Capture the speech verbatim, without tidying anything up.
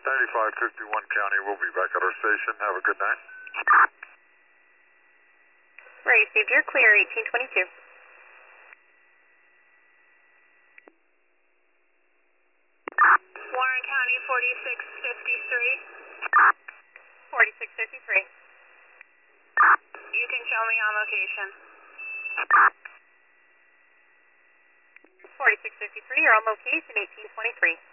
ninety-five fifty-one County, we'll be back at our station. Have a good night. Received, you're clear, eighteen twenty-two. Warren County, forty-six fifty-three. forty-six fifty-three. You can show me on location. forty-six fifty-three, you're on location, eighteen twenty-three.